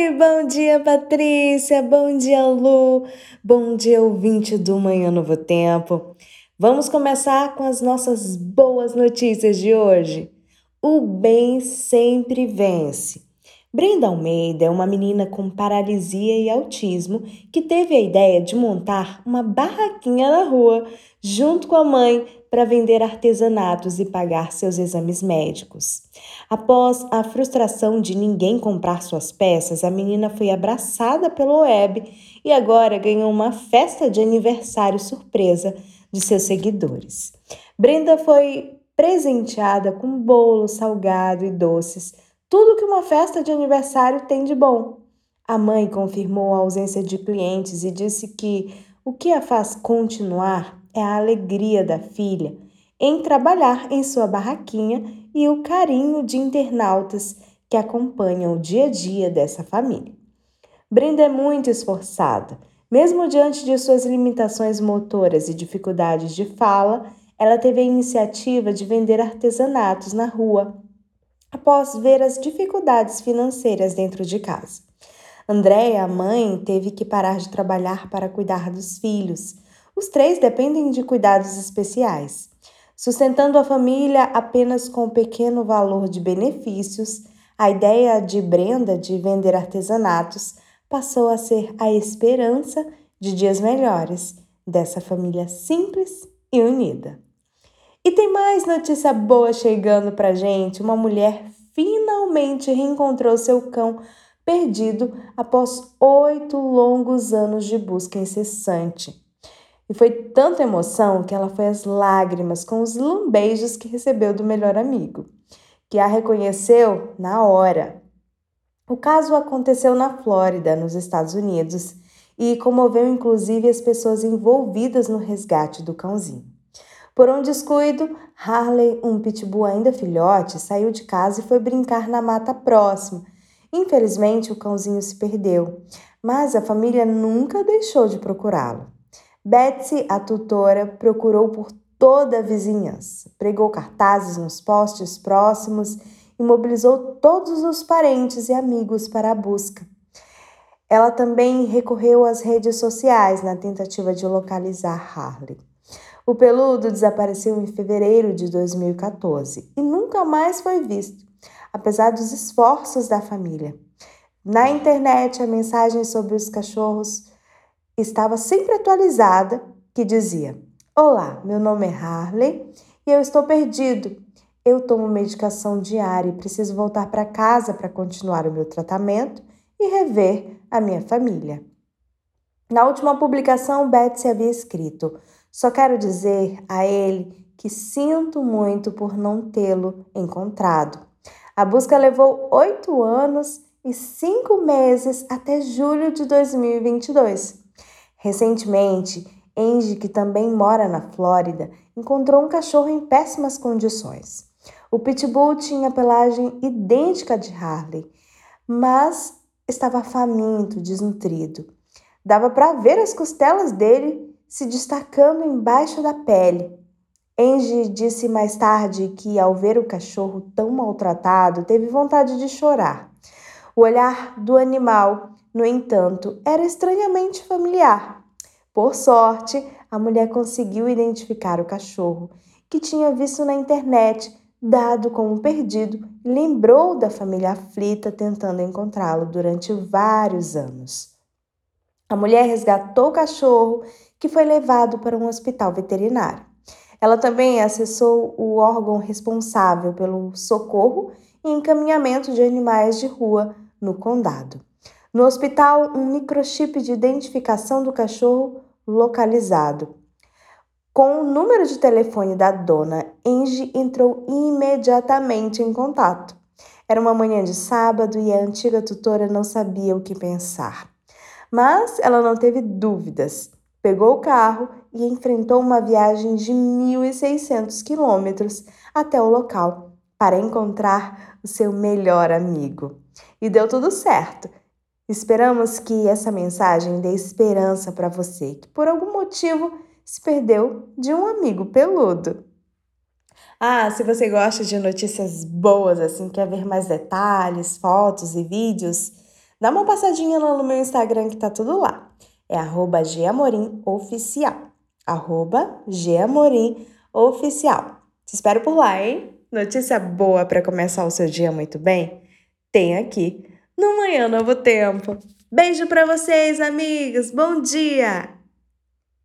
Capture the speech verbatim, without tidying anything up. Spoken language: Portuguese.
Oi, bom dia, Patrícia, bom dia, Lu, bom dia, ouvinte do Manhã Novo Tempo. Vamos começar com as nossas boas notícias de hoje. O bem sempre vence. Brenda Almeida é uma menina com paralisia e autismo que teve a ideia de montar uma barraquinha na rua, junto com a mãe, para vender artesanatos e pagar seus exames médicos. Após a frustração de ninguém comprar suas peças, a menina foi abraçada pelo web e agora ganhou uma festa de aniversário surpresa de seus seguidores. Brenda foi presenteada com bolo, salgado e doces, tudo que uma festa de aniversário tem de bom. A mãe confirmou a ausência de clientes e disse que o que a faz continuar é a alegria da filha em trabalhar em sua barraquinha e o carinho de internautas que acompanham o dia a dia dessa família. Brenda é muito esforçada. Mesmo diante de suas limitações motoras e dificuldades de fala, ela teve a iniciativa de vender artesanatos na rua, após ver as dificuldades financeiras dentro de casa. Andréia, a mãe, teve que parar de trabalhar para cuidar dos filhos. Os três dependem de cuidados especiais. Sustentando a família apenas com um pequeno valor de benefícios, a ideia de Brenda de vender artesanatos passou a ser a esperança de dias melhores dessa família simples e unida. E tem mais notícia boa chegando pra gente. Uma mulher finalmente reencontrou seu cão perdido após oito longos anos de busca incessante. E foi tanta emoção que ela foi às lágrimas com os lambejos que recebeu do melhor amigo, que a reconheceu na hora. O caso aconteceu na Flórida, nos Estados Unidos, e comoveu inclusive as pessoas envolvidas no resgate do cãozinho. Por um descuido, Harley, um pitbull ainda filhote, saiu de casa e foi brincar na mata próxima. Infelizmente, o cãozinho se perdeu, mas a família nunca deixou de procurá-lo. Betsy, a tutora, procurou por toda a vizinhança, pregou cartazes nos postes próximos e mobilizou todos os parentes e amigos para a busca. Ela também recorreu às redes sociais na tentativa de localizar Harley. O peludo desapareceu em fevereiro de dois mil e quatorze e nunca mais foi visto, apesar dos esforços da família. Na internet, a mensagem sobre os cachorros estava sempre atualizada, que dizia: "Olá, meu nome é Harley e eu estou perdido. Eu tomo medicação diária e preciso voltar para casa para continuar o meu tratamento e rever a minha família." Na última publicação, Betsy havia escrito: "Só quero dizer a ele que sinto muito por não tê-lo encontrado." A busca levou oito anos e cinco meses até julho de dois mil e vinte e dois. Recentemente, Angie, que também mora na Flórida, encontrou um cachorro em péssimas condições. O pitbull tinha pelagem idêntica de Harley, mas estava faminto, desnutrido. Dava para ver as costelas dele se destacando embaixo da pele. Angie disse mais tarde que, ao ver o cachorro tão maltratado, teve vontade de chorar. O olhar do animal, no entanto, era estranhamente familiar. Por sorte, a mulher conseguiu identificar o cachorro, que tinha visto na internet, dado como perdido, e lembrou da família aflita tentando encontrá-lo durante vários anos. A mulher resgatou o cachorro, que foi levado para um hospital veterinário. Ela também acessou o órgão responsável pelo socorro e encaminhamento de animais de rua no condado. No hospital, um microchip de identificação do cachorro localizado. Com o número de telefone da dona, Angie entrou imediatamente em contato. Era uma manhã de sábado e a antiga tutora não sabia o que pensar. Mas ela não teve dúvidas. Pegou o carro e enfrentou uma viagem de mil e seiscentos quilômetros até o local para encontrar o seu melhor amigo. E deu tudo certo. Esperamos que essa mensagem dê esperança para você, que por algum motivo se perdeu de um amigo peludo. Ah, se você gosta de notícias boas, assim, quer ver mais detalhes, fotos e vídeos, Dá uma passadinha lá no meu Instagram que tá tudo lá. É arroba gamorim.oficial. Arroba gamorim.oficial. Te espero por lá, hein? Notícia boa para começar o seu dia muito bem? Tem aqui no Manhã Novo Tempo. Beijo para vocês, amigos. Bom dia!